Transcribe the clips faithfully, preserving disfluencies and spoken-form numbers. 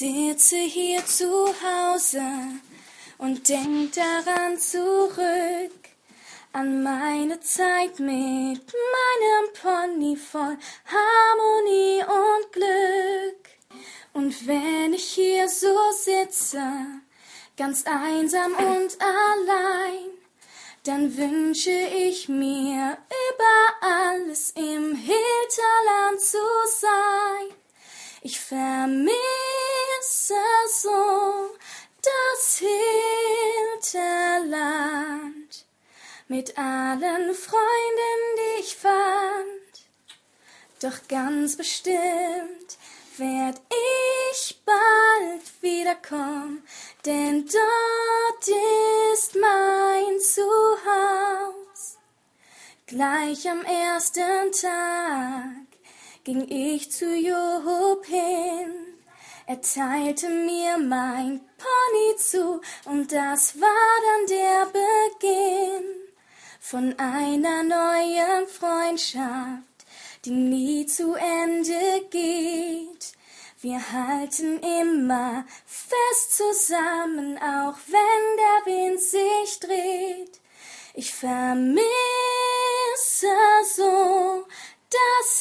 sitze hier zu Hause und denk daran zurück, an meine Zeit mit meinem Pony voll Harmonie und Glück. Und wenn ich hier so sitze, ganz einsam und allein, dann wünsche ich mir, über alles im Hinterland zu sein. Ich vermisse so das Hinterland mit allen Freunden, die ich fand. Doch ganz bestimmt werd ich bald wiederkommen, denn dort ist mein Zuhause. Gleich am ersten Tag ging ich zu Job hin. Er teilte mir mein Pony zu und das war dann der Beginn von einer neuen Freundschaft, die nie zu Ende geht. Wir halten immer fest zusammen, auch wenn der Wind sich dreht. Ich vermisse so das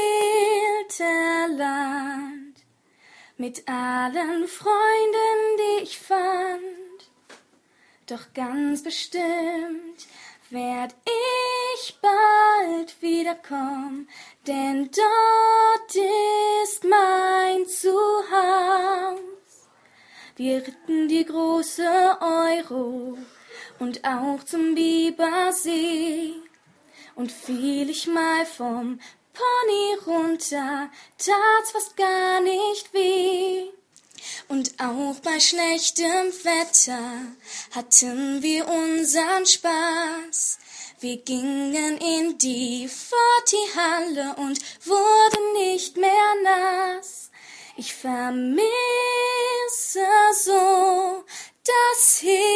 Hinterland mit allen Freunden, die ich fand. Doch ganz bestimmt werd ich bald wiederkommen, denn dort ist mein Zuhause. Wir ritten die große Euro und auch zum Bibersee. Und fiel ich mal vom Pony runter, tat's fast gar nicht weh. Und auch bei schlechtem Wetter hatten wir unseren Spaß. Wir gingen in die Forti-Halle und wurden nicht mehr nass. Ich vermisse so das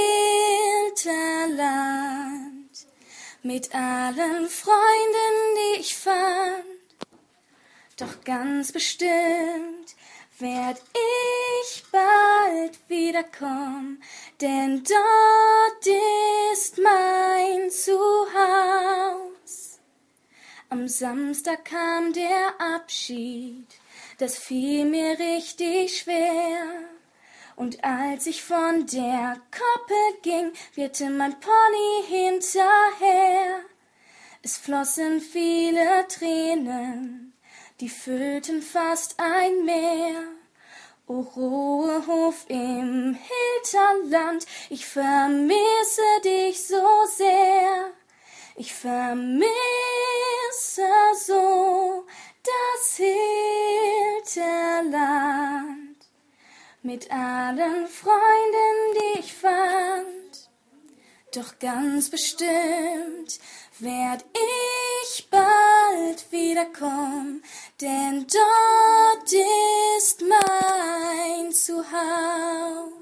Hinterland mit allen Freunden, die ich fand. Doch ganz bestimmt werd ich bald wiederkommen, denn dort ist mein Zuhause. Am Samstag kam der Abschied, das fiel mir richtig schwer. Und als ich von der Koppel ging, wieherte mein Pony hinterher. Es flossen viele Tränen, die füllten fast ein Meer. O Ruhehof im Hinterland, ich vermisse dich so sehr. Ich vermisse so das Hinterland mit allen Freunden, die ich fand. Doch ganz bestimmt werd ich bald wiederkommen, denn dort ist mein Zuhause.